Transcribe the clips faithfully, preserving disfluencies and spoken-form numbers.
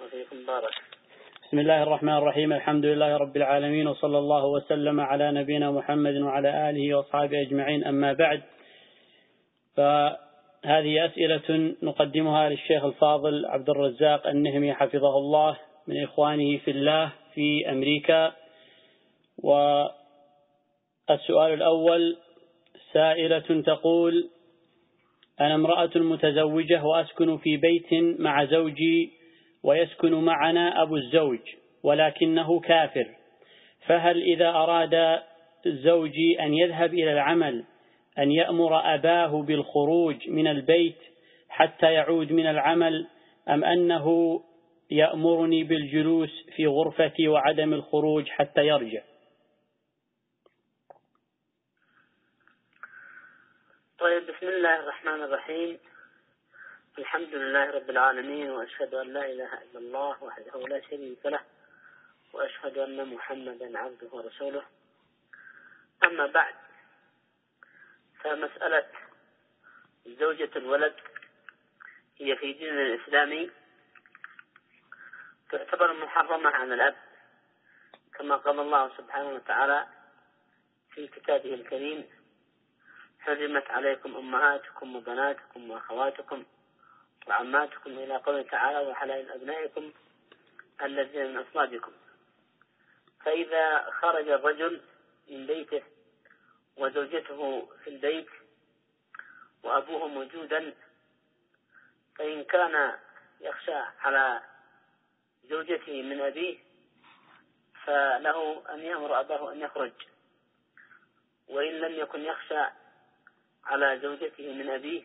وفيكم بارك. بسم الله الرحمن الرحيم. الحمد لله رب العالمين، وصلى الله وسلم على نبينا محمد وعلى آله وأصحابه أجمعين. أما بعد، فهذه أسئلة نقدمها للشيخ الفاضل عبد الرزاق النهمي حفظه الله من إخوانه في الله في أمريكا. والسؤال الأول: سائلة تقول: أنا امرأة متزوجة وأسكن في بيت مع زوجي، ويسكن معنا أبو الزوج ولكنه كافر، فهل إذا أراد زوجي أن يذهب إلى العمل أن يأمر أباه بالخروج من البيت حتى يعود من العمل، أم أنه يأمرني بالجلوس في غرفتي وعدم الخروج حتى يرجع؟ طيب، بسم الله الرحمن الرحيم. الحمد لله رب العالمين، وأشهد أن لا إله إلا الله وحده لا شريك له، وأشهد أن محمدا عبده ورسوله. أما بعد، فمسألة زوجة الولد هي في ديننا الإسلامي تعتبر محرمة على الأب، كما قال الله سبحانه وتعالى في كتابه الكريم: حرمت عليكم أمهاتكم وبناتكم وأخواتكم وعماتكم، إلى قوله تعالى: وحلائل أبنائكم الذين من أصلابكم. فإذا خرج الرجل من بيته وزوجته في البيت وأبوه موجودا، فإن كان يخشى على زوجته من أبيه فله أن يأمر أباه أن يخرج، وإن لم يكن يخشى على زوجته من أبيه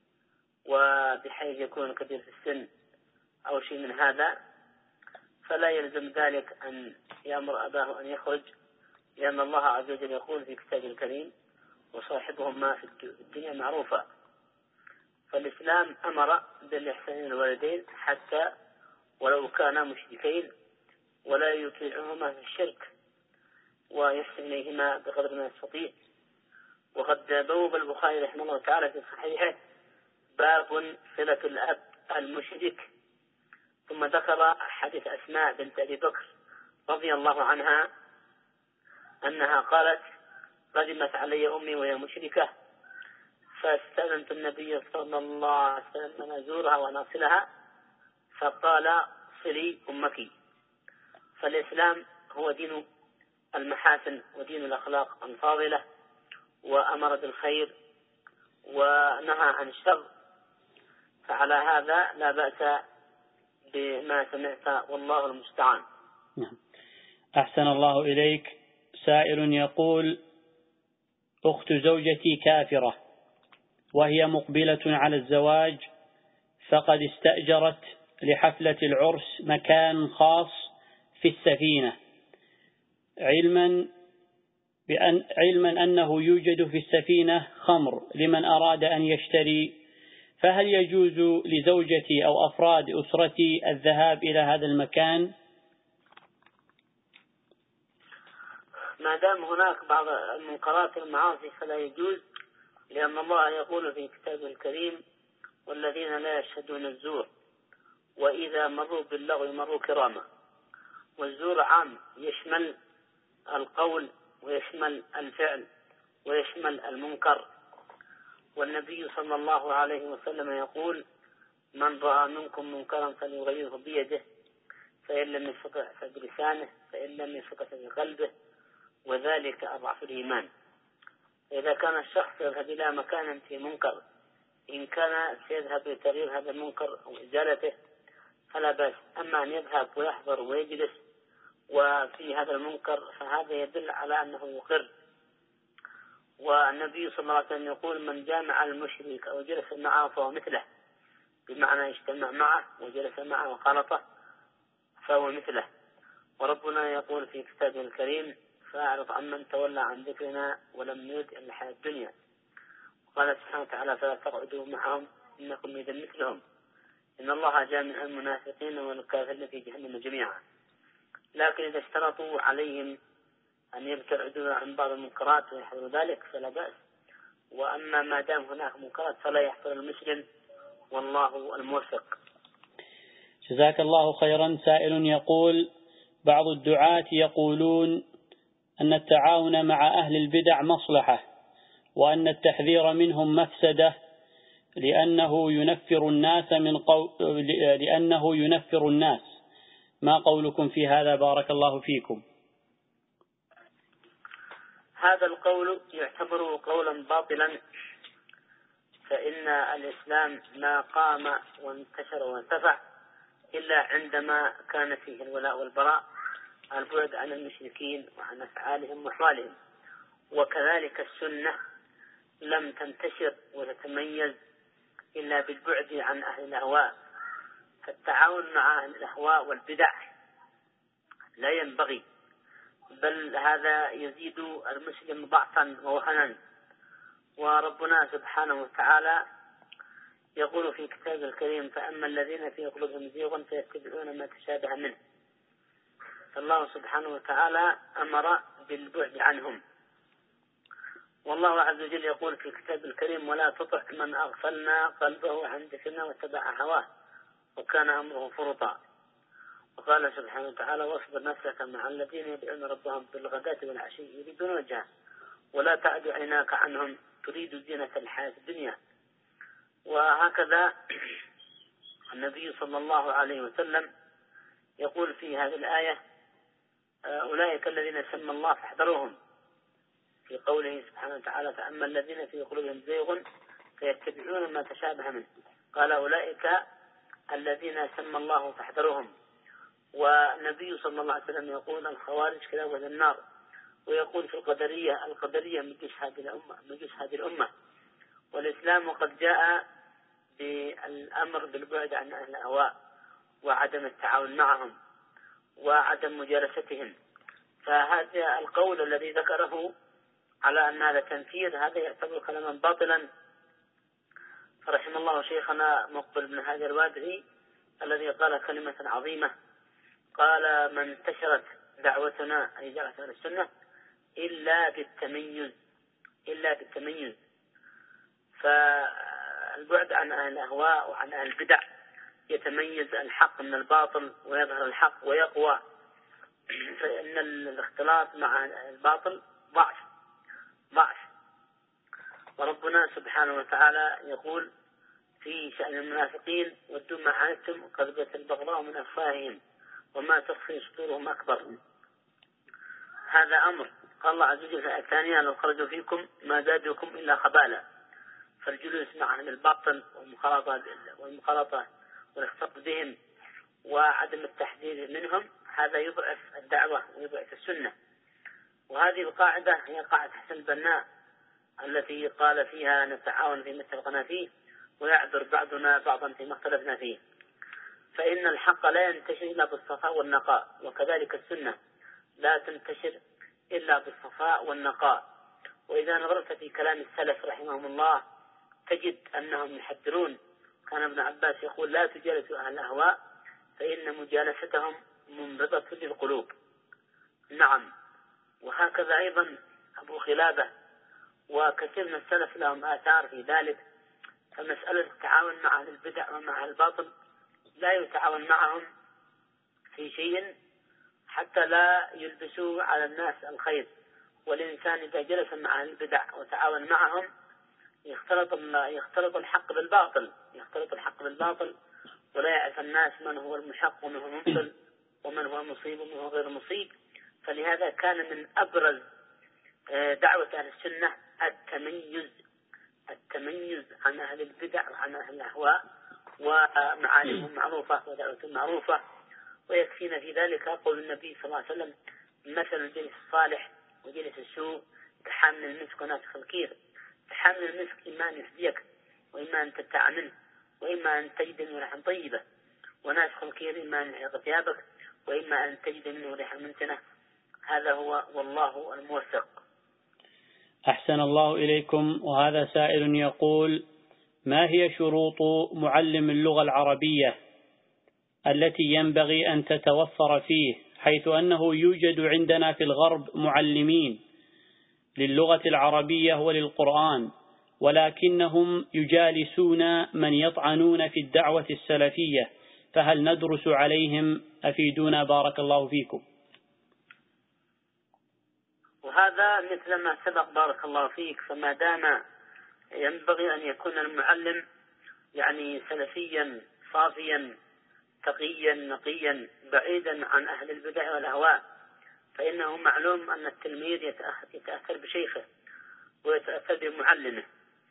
وبحيث يكون كبير في السن أو شيء من هذا، فلا يلزم ذلك أن يأمر أباه أن يخرج، لأن الله عز وجل يقول في كتابه الكريم: وصاحبهما في الدنيا معروفة. فالإسلام أمر بالإحسان للوالدين حتى ولو كانا مشركين، ولا يطيعهما في الشرك، ويحسن إليهما بقدر ما يستطيع. وقد بوب البخاري رحمه الله تعالى في صحيحه باب صلة الأب المشرك، ثم ذكر حديث أسماء بنت أبي بكر رضي الله عنها أنها قالت: قدمت علي أمي وهي مشركة، فاستأذنت النبي صلى الله عليه وسلم أن أزورها ونصلها، فقال: صلي أمك. فالإسلام هو دين المحاسن ودين الأخلاق الفاضلة، وأمر بالخير ونهى عن الشر، فعلى هذا لا بأس بما سمعت، والله المستعان. نعم. أحسن الله إليك. سائل يقول: أخت زوجتي كافرة وهي مقبلة على الزواج، فقد استأجرت لحفلة العرس مكان خاص في السفينة، علما بأن علما أنه يوجد في السفينة خمر لمن أراد أن يشتري، فهل يجوز لزوجتي أو أفراد أسرتي الذهاب إلى هذا المكان؟ ما دام هناك بعض المنكرات والمعاصي فلا يجوز، لأن الله يقول في كتابه الكريم: والذين لا يشهدون الزور وإذا مروا باللغو مروا كراما. والزور عام، يشمل القول ويشمل الفعل ويشمل المنكر. والنبي صلى الله عليه وسلم يقول: من رأى منكم منكرا فليغيره بيده، فإن لم يستطع فبلسانه، فإن لم يستطع فبقلبه، وذلك أضعف الإيمان. إذا كان الشخص يذهب إلى مكان في منكر، إن كان سيذهب لتغيير هذا المنكر أو إزالته فلا بأس. أما أن يذهب ويحضر ويجلس وفي هذا المنكر فهذا يدل على أنه يقر. والنبي صلى الله عليه وسلم يقول: من جامع المشرك أو جلس معه فهو مثله، بمعنى اجتمع معه وجلس معه وخالطه فهو مثله. وربنا يقول في كتابه الكريم: فأعرض عمن تولى عن ذكرنا ولم يرد إلا الحياة الدنيا. قال سبحانه وتعالى: فلا تقعدوا معهم إنكم إذا مثلهم، إن الله جامع المنافقين والكافرين في جهنم جميعا. لكن إذا اشترطوا عليهم أن يبتعدوا عن بعض المنكرات ويحضروا ذلك فلا بأس. وأما ما دام هناك منكرات فلا يحضر المسلم، والله الموفق. جزاك الله خيرا. سائل يقول: بعض الدعاة يقولون أن التعاون مع أهل البدع مصلحة، وأن التحذير منهم مفسدة، لأنه ينفر الناس من قو... لأنه ينفر الناس. ما قولكم في هذا بارك الله فيكم؟ هذا القول يعتبر قولا باطلا، فإن الإسلام ما قام وانتشر وانتفع إلا عندما كان فيه الولاء والبراء، البعد عن المشركين وعن أفعالهم وأحوالهم. وكذلك السنة لم تنتشر وتتميز إلا بالبعد عن أهل الأهواء، فالتعاون مع أهل الأهواء والبدع لا ينبغي، بل هذا يزيد المسلم ضعفا ووهنا. وربنا سبحانه وتعالى يقول في كتابه الكريم: فأما الذين في قلوبهم زيغ فيتبعون ما تشابه منه. فالله سبحانه وتعالى أمر بالبعد عنهم. والله عز وجل يقول في كتابه الكريم: ولا تطع من أغفلنا قلبه عن ذكرنا واتبع هواه وكان أمره فرطا. وقال سبحانه وتعالى: واصبر نفسك مع الذين يدعون ربهم بالغداة والعشي يريدون وجهه ولا تعد عيناك عنهم تريد زينة الحياة الدنيا. وهكذا النبي صلى الله عليه وسلم يقول في هذه الآية: أولئك الذين سمى الله فاحذروهم، في قوله سبحانه وتعالى: فأما الذين في قلوبهم زيغ فيتبعون ما تشابه منه. قال: أولئك الذين سمى الله فاحذروهم. والنبي صلى الله عليه وسلم يقول: الخوارج كلاب أهل النار. ويقول في القدرية: القدرية مجوس هذه الأمة مجوس هذه الأمة. والإسلام قد جاء بالأمر بالبعد عن أهل الأهواء وعدم التعاون معهم وعدم مجالستهم. فهذا القول الذي ذكره على أن هذا تنفير، هذا يعتبر كلاما باطلا. فرحم الله شيخنا مقبل بن هادي الوادعي الذي قال كلمة عظيمة، قال: ما انتشرت دعوتنا أي دعوة أهل السنة إلا بالتميز إلا بالتميز فالبعد عن أهل الأهواء وعن أهل البدع يتميز الحق من الباطل ويظهر الحق ويقوى، فإن الاختلاط مع الباطل ضعف ضعف. وربنا سبحانه وتعالى يقول في شأن المنافقين: ودوا ما عنتم قد بدت البغضاء من أفواههم وما تخفي صدورهم أكبر. هذا أمر. قال الله عز وجل في الآية الثانية: لو خرجوا فيكم ما زادوكم إلا خبالا. فالجلوس مع أهل الباطل والمخالطة والمخالطة والاختلاط بهم وعدم التحذير منهم هذا يضعف الدعوة ويضعف السنة. وهذه القاعدة هي قاعدة حسن البناء التي قال فيها: نتعاون فيما اتفقنا فيه ويعذر بعضنا بعضا فيما اختلفنا فيه. فإن الحق لا ينتشر إلا بالصفاء والنقاء، وكذلك السنة لا تنتشر إلا بالصفاء والنقاء. وإذا نظرت في كلام السلف رحمهم الله تجد أنهم يحذرون. كان ابن عباس يقول: لا تجالسوا أهل الأهواء فإن مجالستهم منبضة للقلوب. نعم. وهكذا أيضا أبو خلابة وكثير من السلف لهم آثار في ذلك. فمسألة التعاون مع أهل البدع ومع أهل الباطل لا يتعاون معهم في شيء حتى لا يلبسوا على الناس الخير. والإنسان إذا جلس مع أهل البدع وتعاون معهم يختلط يختلط الحق بالباطل يختلط الحق بالباطل ولا يعرف الناس من هو المحق ومن هو المبطل ومن هو مصيب ومن هو غير مصيب. فلهذا كان من أبرز دعوة أهل السنة التميز التميز عن أهل البدع وعن أهل الأهواء، ومعالمهم معروفة ودعوتهم معروفة. ويكفينا في ذلك قول النبي صلى الله عليه وسلم: مثل الجليس الصالح وجليس السوء كحامل المسك وناسخ الكير. فحامل المسك إما أن يهديك وإما أن تبتاع منه وإما أن تجد منه ريحا طيبة، وناسخ الكير إما أن يحيط ثيابك وإما أن تجد منه ريحا منتنة. هذا هو والله الموفق. أحسن الله إليكم. وهذا سائل يقول: ما هي شروط معلم اللغة العربية التي ينبغي أن تتوفر فيه، حيث أنه يوجد عندنا في الغرب معلمين للغة العربية وللقرآن، ولكنهم يجالسون من يطعنون في الدعوة السلفية فهل ندرس عليهم؟ أفيدونا بارك الله فيكم. وهذا مثل ما سبق بارك الله فيك، فما دام ينبغي أن يكون المعلم يعني سلفيا صافيا تقيا نقيا بعيدا عن أهل البدع والأهواء، فإنه معلوم أن التلميذ يتأثر بشيخه ويتأثر بمعلمه.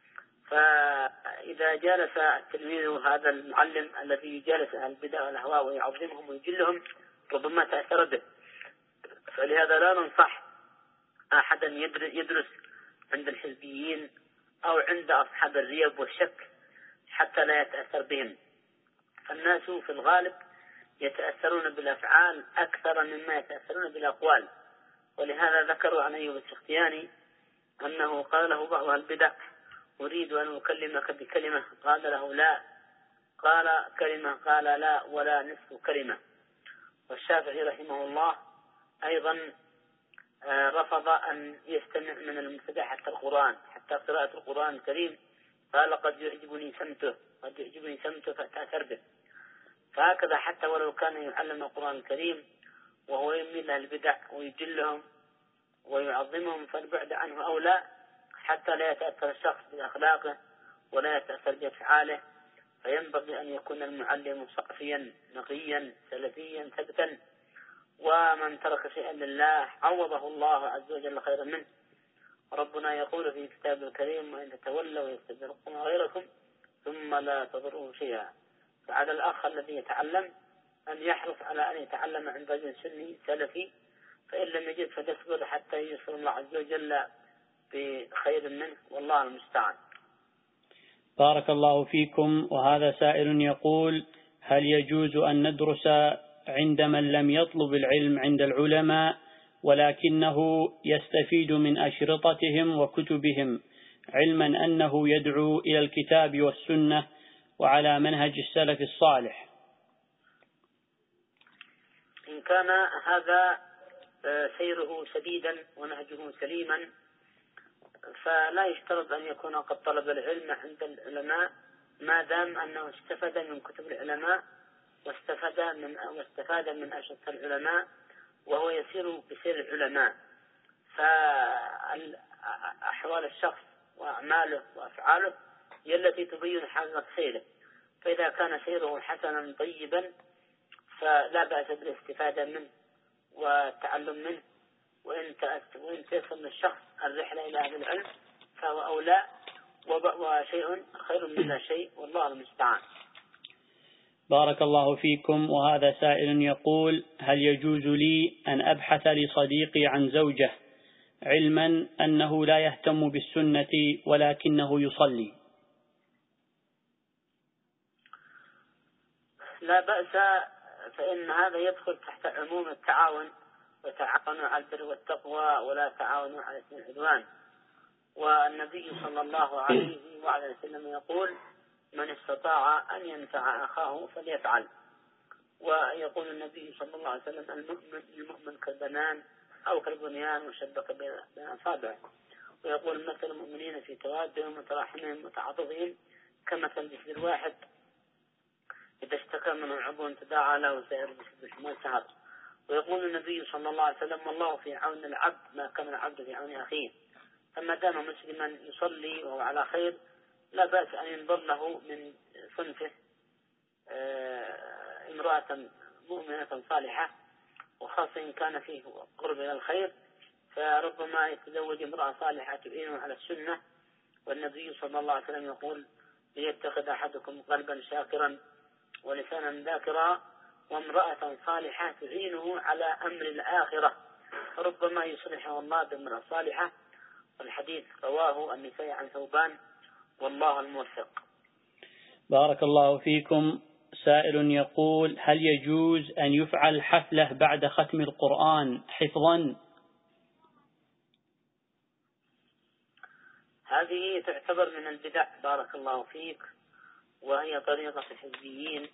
فإذا جالس التلميذ هذا المعلم الذي يجالس أهل البدع والأهواء ويعظمهم ويجلهم ربما تأثر به. فلهذا لا ننصح أحدا يدرس عند الحزبيين أو عند أصحاب الريب والشك حتى لا يتأثر بهم. فالناس في الغالب يتأثرون بالأفعال أكثر مما يتأثرون بالأقوال. ولهذا ذكروا عن أيوب السختياني أنه قال له بعض البدع: أريد أن أكلمك بكلمة، قال له لا، قال كلمة، قال لا ولا نصف كلمة. والشافعي رحمه الله أيضا رفض أن يستمع من المبتدع حتى القرآن، حتى قراءة القرآن الكريم، قال قد يعجبني سمته، قد يعجبني سمته فتأثر به. فهكذا حتى ولو كان يعلم القرآن الكريم وهو يميل له البدع ويجلهم ويعظمهم فالبعد عنه أولى، حتى لا يتأثر الشخص بأخلاقه ولا يتأثر بأفعاله. فينبغي أن يكون المعلم صافيا نقيا سلفيا ثبتا، ومن ترك شيئا لله عوضه الله عز وجل خيرا منه. ربنا يقول في كتابه الكريم: وإن تتولوا يستبدل قوما غيركم ثم لا تضروه شيئا. فعلى الأخ الذي يتعلم أن يحرص على أن يتعلم عند رجل سني سلفي، فإن لم يجد فتصبر حتى ييسر الله عز وجل بخير منه، والله المستعان. بارك الله فيكم. وهذا سائل يقول: هل يجوز أن ندرس عند من لم يطلب العلم عند العلماء ولكنه يستفيد من أشرطتهم وكتبهم، علما أنه يدعو إلى الكتاب والسنة وعلى منهج السلف الصالح؟ إن كان هذا سيره سديدا ونهجه سليما فلا يشترط أن يكون قد طلب العلم عند العلماء، ما دام أنه استفاد من كتب العلماء واستفاد من واستفاد من أشرطة العلماء وهو يسير بسير العلماء. فأحوال الشخص وأعماله وأفعاله هي التي تبين حقيقة سيره. فإذا كان سيره حسنا طيبا فلا بأس بالاستفادة منه والتعلم منه، وإن وإن تيسر للشخص الرحلة إلى أهل العلم فهو أولى، وشيء خير من لا شيء، والله المستعان. بارك الله فيكم. وهذا سائل يقول: هل يجوز لي أن أبحث لصديقي عن زوجة علما أنه لا يهتم بالسنة ولكنه يصلي؟ لا بأس، فإن هذا يدخل تحت عموم التعاون، وتعاونوا على البر والتقوى ولا تعاونوا على الإثم والعدوان. والنبي صلى الله عليه وعلى وسلم يقول: من استطاع أن ينفع أخاه فليفعل. ويقول النبي صلى الله عليه وسلم: المؤمن المؤمن كالبنان أو كالبنيان وشبك بين أصابعه. ويقول: مثل المؤمنين في توادهم وتراحمهم وتعاطفهم كمثل جسد الواحد إذا اشتكى منه عضو تداعى له سائر الجسد ما سهر. ويقول النبي صلى الله عليه وسلم: والله في عون العبد ما كان العبد في عون أخيه. فما دام مسلما يصلي وهو على خير لا بأس أن ينظر له من صنفه امرأة مؤمنة صالحة، وخاصة إن كان فيه قرب إلى الخير، فربما يتزوج امرأة صالحة تعينه على السنة. والنبي صلى الله عليه وسلم يقول: ليتخذ أحدكم قلبا شاكرا ولسانا ذاكرا وامرأة صالحة تعينه على أمر الآخرة، فربما يصلحه الله بامرأة صالحة. والحديث رواه النسائي عن ثوبان، والله الموفق. بارك الله فيكم. سائل يقول: هل يجوز أن يفعل حفلة بعد ختم القرآن حفظا؟ هذه تعتبر من البدع بارك الله فيك، وهي طريقة الحزبيين،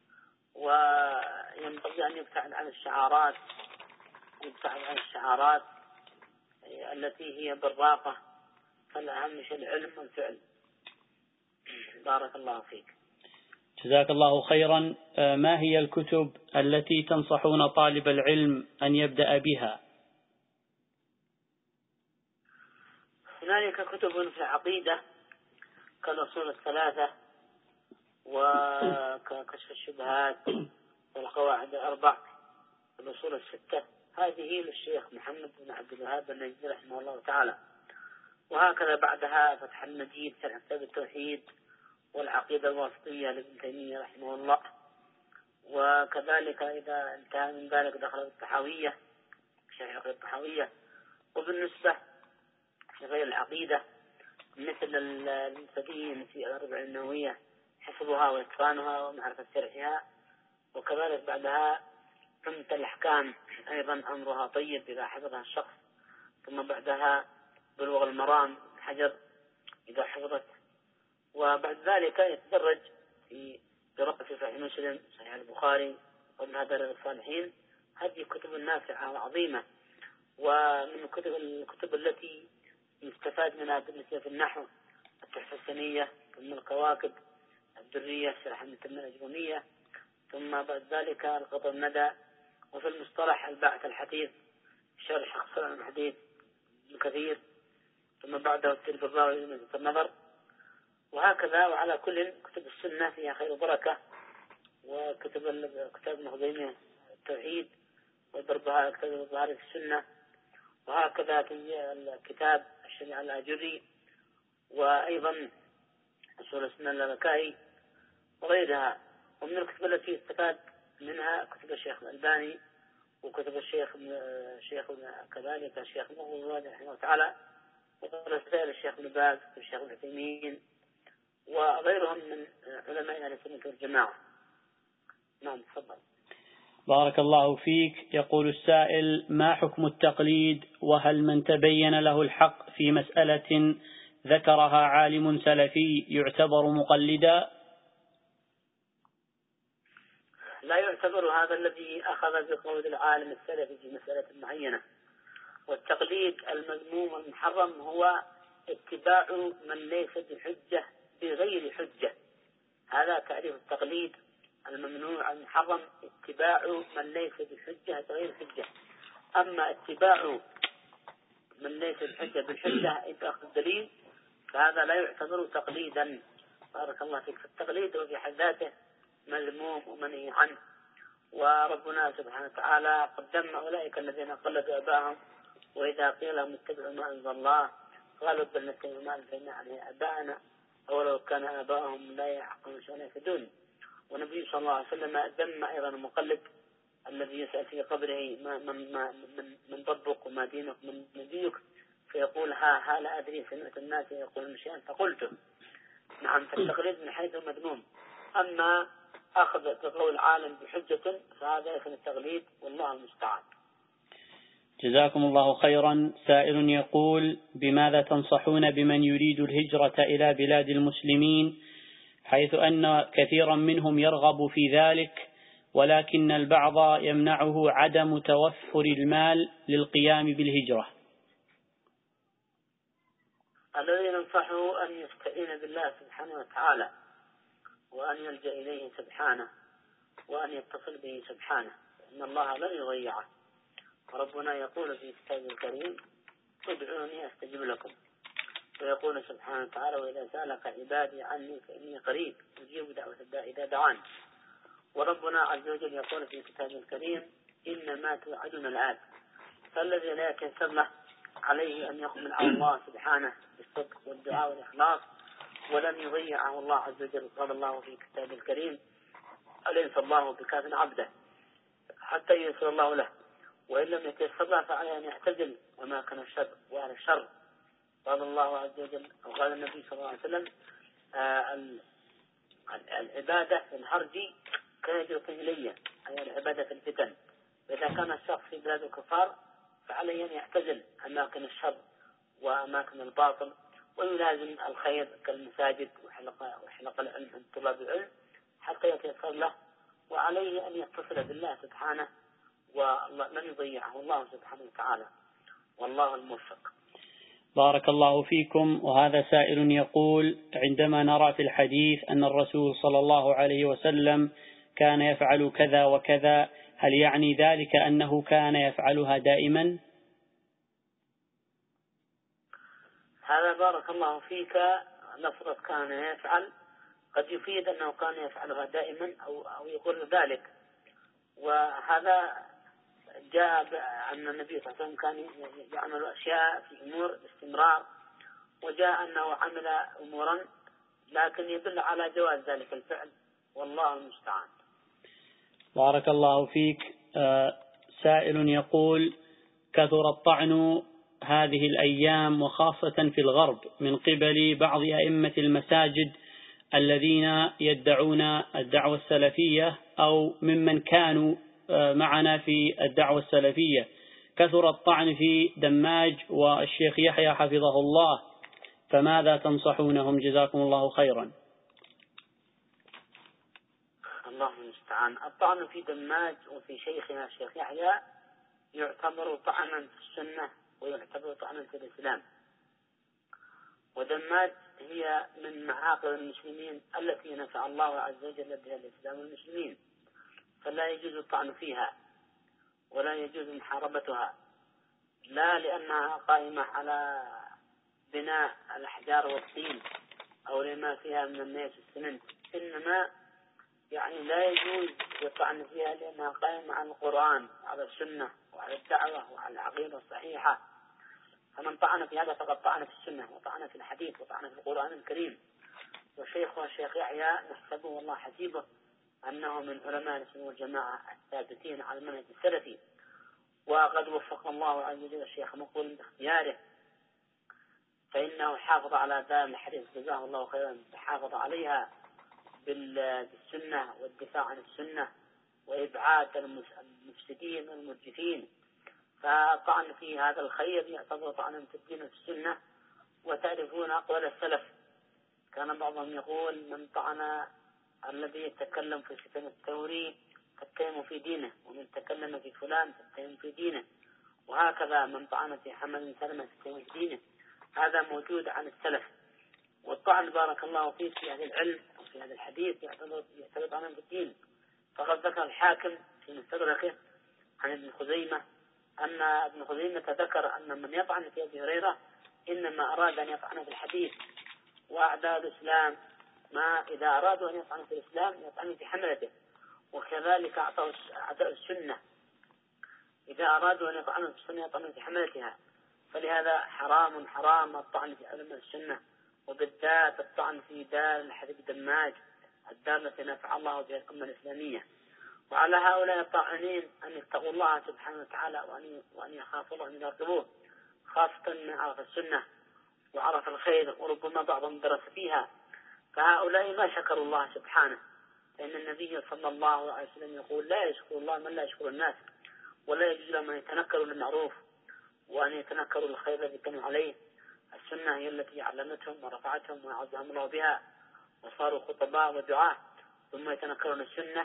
وينبغي أن يبتعد عن الشعارات يبتعد عن الشعارات التي هي براقة، فالأهم شيء العلم والفعل. بارك الله فيك. جزاك الله خيرا. ما هي الكتب التي تنصحون طالب العلم أن يبدأ بها؟ هنالك كتب في العقيدة كالأصول الثلاثة وكشف الشبهات والقواعد الأربع والأصول الستة، هذه للشيخ محمد بن عبد الوهاب النجدي رحمه الله تعالى. وهكذا بعدها فتح المجيد شرح كتاب التوحيد والعقيدة الواسطية لابن تيمية رحمه الله. وكذلك إذا انتهى من ذلك دخل الطحاوية شرح العقيدة الطحاوية. وبالنسبة لغير العقيدة مثل المسكين في الأربعين النووية حفظها وإتقانها ومعرفة شرحها. وكذلك بعدها عمدة الأحكام أيضا أمرها طيب إذا حفظها الشخص. ثم بعدها بلوغ المرام حجر إذا حفظت. وبعد ذلك يتدرج في قراءة صحيح مسلم صحيح البخاري وابن هذا الصالحين. هذه كتب نافعة وعظيمة، ومن الكتب الكتب التي يستفاد منها بالنسبة في النحو التحفة السنية، ثم الكواكب الدرية شرح التنمية الأجرومية، ثم بعد ذلك القطب الندى. وفي المصطلح الباعث الحديث شرح اختصار الحديث كثير، ثم بعده التلف الراوي من النظر. وهكذا. وعلى كل كتب السنة فيها خير وبركة، وكتب كتاب ابن خزيمة التوحيد وضربها كتاب الظاهر في السنة. وهكذا الكتاب الشريعة الآجري، وأيضا أصول السنة اللالكائي وغيرها. ومن الكتب التي استفاد منها كتب الشيخ الألباني وكتب الشيخ الشيخ كذلك الشيخ مغفور رحمه الله تعالى، ورسائل الشيخ ابن باز والشيخ ابن عثيمين وغيرهم من علماء أهل السنة والجماعة. نعم تفضل. بارك الله فيك. يقول السائل: ما حكم التقليد، وهل من تبين له الحق في مسألة ذكرها عالم سلفي يعتبر مقلدا؟ لا يعتبر هذا الذي أخذ بقول العالم السلفي في مسألة معينة. والتقليد المذموم المحرم هو اتباع من ليس بحجة بغير حجة. هذا تعريف التقليد الممنوع المحرم: اتباع من ليس بحجة بغير حجة. أما اتباع من ليس بحجة بالحجة إذا أخذ الدليل فهذا لا يعتبر تقليدا. بارك الله فيك. التقليد وفي حد ذاته مذموم ومنهي عنه. وربنا سبحانه وتعالى قدم أولئك الذين قلدوا آباءهم وإذا قيل لهم اتبعوا ما أنزل الله قالوا بل نتبع ما أنزلنا عليه آباءنا أولو كان آباءهم لا يعقلون شيئا يهتدون. والنبي صلى الله عليه وسلم ذم أيضا المقلد الذي يسأل في قبره ما من ما من من ربك وما دينك من نبيك فيقول ها ها لا أدري سمعت الناس يقولون شيئا فقلته. نعم. فالتقليد من حيث مذموم. أما أخذ بقول العالم بحجة فهذا اسم التقليد، والله المستعان. جزاكم الله خيرا. سائل يقول: بماذا تنصحون بمن يريد الهجرة إلى بلاد المسلمين، حيث أن كثيرا منهم يرغب في ذلك، ولكن البعض يمنعه عدم توفر المال للقيام بالهجرة؟ الذي ننصحه أن يستعين بالله سبحانه وتعالى، وأن يلجأ إليه سبحانه، وأن يتصل به سبحانه، إن الله لن يضيعه. وربنا يقول في كتابه الكريم: ادعوني أستجب لكم. ويقول سبحانه وتعالى: وإذا سألك عبادي عني فإني قريب أجيب دعوة الداعي إذا دعان. وربنا عز وجل يقول في كتابه الكريم: إنما توعدون الآت. فالذي لا يتيسر له عليه أن يقبل على الله سبحانه بالصدق والدعاء والإخلاص، ولن يضيعه الله عز وجل. قال الله في كتابه الكريم: أليس الله بكاف عبده حتى ييسر الله له، وإن لم يتيسر له فعليه أن يعتزل وما كان الشر وأهل الشر. قال الله عز وجل أو قال النبي صلى الله عليه وسلم: آه العبادة في الحرج كهجرة إلي، أي العبادة في الفتن. وإذا كان الشخص في بلاد الكفار فعليه أن يعتزل أماكن الشر وأماكن الباطل، ويلازم الخير كالمساجد وحلقة, وحلقة العلم عند طلاب العلم حتى يتيسر له. وعليه أن يتصل بالله سبحانه، ولن يضيعه الله سبحانه وتعالى، والله الموفق. بارك الله فيكم. وهذا سائل يقول: عندما نرى في الحديث أن الرسول صلى الله عليه وسلم كان يفعل كذا وكذا، هل يعني ذلك أنه كان يفعلها دائما؟ هذا بارك الله فيك لفظة كان يفعل قد يفيد أنه كان يفعلها دائما أو أو يقول ذلك، وهذا جاء أن النبي صلى الله عليه وسلم كان يعمل أشياء في أمور باستمرار، وجاء أنه عمل أمورا لكن يدل على جواز ذلك الفعل، والله المستعان. بارك الله فيك. آه سائل يقول: كثر الطعن هذه الأيام وخاصة في الغرب من قبل بعض أئمة المساجد الذين يدعون الدعوة السلفية أو ممن كانوا معنا في الدعوة السلفية. كثر الطعن في دماج والشيخ يحيى حفظه الله، فماذا تنصحونهم؟ جزاكم الله خيرا. الله المستعان. الطعن في دماج وفي شيخنا الشيخ يحيى يعتبر طعنا في السنة ويعتبر طعنا في الإسلام، ودماج هي من معاقل المسلمين التي نفع الله عز وجل بها الإسلام والمسلمين، فلا يجوز الطعن فيها ولا يجوز محاربتها، لا لأنها قائمة على بناء الأحجار والطين أو لما فيها من الناس السمنت، إنما يعني لا يجوز الطعن فيها لأنها قائمة على القرآن وعلى السنة وعلى الدعوة وعلى العقيدة الصحيحة. فمن طعن في هذا فقد طعن في السنة وطعن في الحديث وطعن في القرآن الكريم. وشيخه الشيخ يحيى نحسبه والله حسيبه أنه من علماء السنة والجماعة الثابتين على المنهج السلفي، وقد وفق الله عز وجل الشيخ مقبول باختياره، فإنه حافظ على دار الحديث جزاه الله خيرا، حافظ عليها بالسنة والدفاع عن السنة وإبعاد المفسدين والمرجفين. فطعن في هذا الخير يعتبر طعنا في الدين وفي السنة. وتعرفون أقوال السلف، كان بعضهم يقول: من طعن الذي يتكلم في سفيان الثوري فاتهم في دينه، ومن تكلم في فلان فاتهم في دينه، وهكذا من طعن في حمد بن سلمة فاتهم في دينه. هذا موجود عن السلف. والطعن بارك الله فيه في هذا العلم وفي هذا الحديث يعتبر طعنا في الدين. فقد ذكر الحاكم في مستدركه عن ابن خزيمة أن ابن خزيمة ذكر أن من يطعن في أبي هريرة إنما أراد أن يطعن في الحديث، وأعداء الإسلام ما إذا أرادوا أن يطعنوا في الإسلام يطعنوا في حملته، وكذلك أعداء السنة إذا أرادوا أن يطعنوا في السنة يطعنوا في حملتها. فلهذا حرام حرام الطعن في علماء السنة، وبالذات الطعن في دار الحديث دماج، الدار التي نفع الله بها الأمة الإسلامية. وعلى هؤلاء الطاعنين أن يتقوا الله سبحانه وتعالى وأن وأن يخافوا الله من يرقبوه، خاصة من عرف السنة وعرف الخير وربما بعضهم درس فيها. فهؤلاء ما شكروا الله سبحانه، لأن النبي صلى الله عليه وسلم يقول: لا يشكر الله من لا يشكر الناس، ولا يجوز لهم أن يتنكروا للمعروف وأن يتنكروا الخير الذي كانوا عليه. السنة هي التي علمتهم ورفعتهم وعزهم الله بها، وصاروا خطباء ودعاة، ثم يتنكرون السنة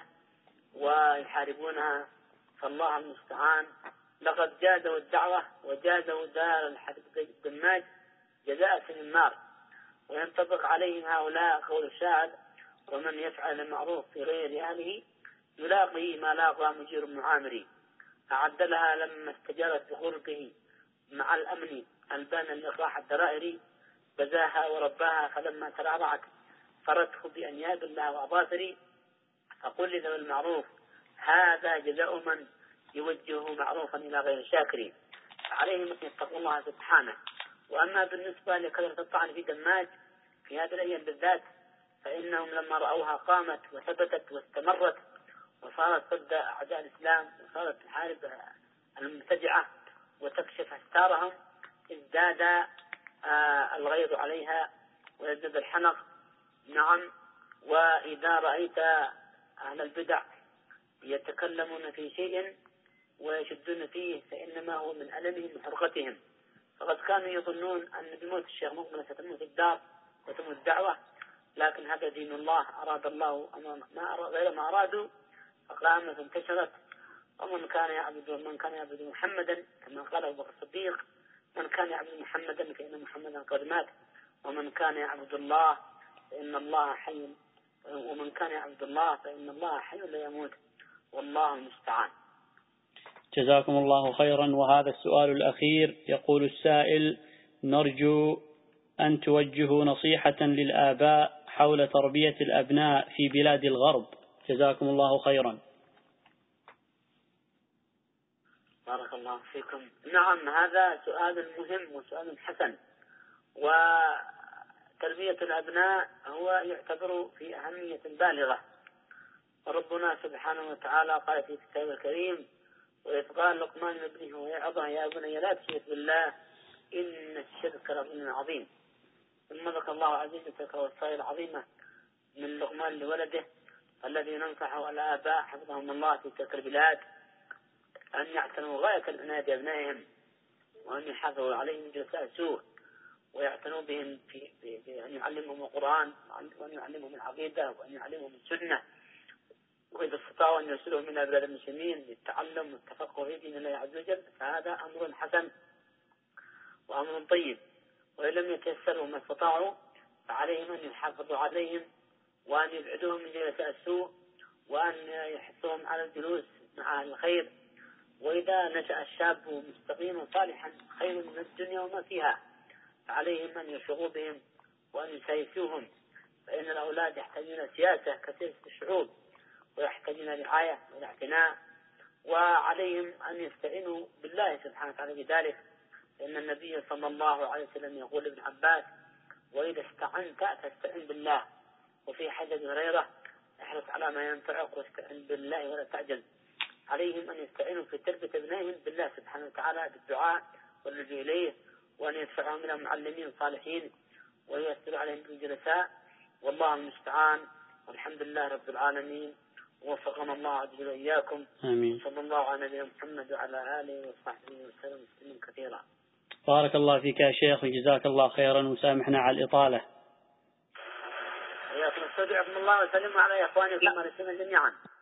ويحاربونها. فالله المستعان. لقد جازوا الدعوة وجازوا دار الحديث الدماج جزاء في النار. وينطبق عليهم هؤلاء قول الشاعر: ومن يفعل المعروف في غير أهله يلاقي ما لاقى مجير معامري. أعد لها لما استجارت بخلقه مع الأمن البان لإصلاح الدرائر، بزاها ورباها فلما ترعرعت فرته بأنياب الله وأباطري. فقل لذوي المعروف هذا جزاء من يوجهه معروفا إلى غير شاكرين. عليهم أن يتقوا الله سبحانه. وأما بالنسبة لكثرة الطعن في دماج في هذه الأيام بالذات، فإنهم لما رأوها قامت وثبتت واستمرت وصارت ضد أعداء الإسلام وصارت تحارب المبتدعة وتكشف أستارهم، ازداد آه الغيظ عليها ويزداد الحنق. نعم. وإذا رأيت أهل البدع يتكلمون في شيء ويشدون فيه فإنما هو من ألمهم وحرقتهم. فقد كانوا يظنون أن بموت الشيخ مقبل ستموت الدار وتموت الدعوة، لكن هذا دين الله، أراد الله ما غير ما أرادوا فقامت انتشرت. ومن كان يعبد من كان يعبد محمدا كما قال أبو بكر الصديق من كان يعبد محمدا فإن محمدا قد مات، ومن كان يعبد الله فإن الله حي، ومن كان يعبد الله فإن الله حي لا يموت، والله المستعان. جزاكم الله خيرا. وهذا السؤال الأخير يقول السائل: نرجو أن توجهوا نصيحة للآباء حول تربية الأبناء في بلاد الغرب، جزاكم الله خيرا. بارك الله فيكم. نعم، هذا سؤال مهم وسؤال حسن. وتربية الأبناء هو يعتبر في أهمية بالغة، وربنا سبحانه وتعالى قال في كتابه الكريم: وإذ قال لقمان لابنه ويعظه يا بني لا تشرك بالله إن الشرك لظلم عظيم. ثم ذكر الله عز وجل تلك الوصايا العظيمة من لقمان لولده الذي ننصح الآباء حفظهم الله في تلك البلاد أن يعتنوا غاية العناية بأبنائهم، وأن يحافظوا عليهم جلساء السوء، ويعتنوا بهم في بأن يعلمهم القرآن، وأن يعلمهم العقيدة، وأن يعلمهم السنة، وإذا استطاعوا أن يرسلهم من بلاد المسلمين للتعلم والتفقه في دين الله عز وجل فهذا أمر حسن وأمر طيب. وإن لم يتيسروا ما استطاعوا فعليهم أن يحافظوا عليهم، وأن يبعدوهم من جلساء السوء، وأن يحثهم على الجلوس مع أهل الخير. وإذا نشأ الشاب مستقيما صالحا خير من الدنيا وما فيها، فعليهم أن يشغوا بهم وأن يسايسوهم، فإن الأولاد يحتاجون سياسة كسياسة الشعوب، ويحتاجون رعاية والاعتناء، وعليهم أن يستعينوا بالله سبحانه وتعالى بذلك، لأن النبي صلى الله عليه وسلم يقول لابن عباس: وإذا استعنت فاستعن بالله. وفي حديث هريرة: احرص على ما ينفعك واستعن بالله ولا تعجل. عليهم أن يستعينوا في تربية ابنائهم بالله سبحانه وتعالى بالدعاء واللجوء إليه، وأن يدفعهم إلى معلمين صالحين وييسروا عليهم بالجلساء، والله المستعان. والحمد لله رب العالمين، ووفقنا الله عز وجل وإياكم. آمين. صلى الله على نبينا محمد وعلى آله وصحبه وسلم تسليما كثيرا. بارك الله فيك يا شيخ، وجزاك الله خيرا، وسامحنا على الإطالة. حياكم الله، استودعكم الله وسلموا على إخوانكم المسلمين جميعا.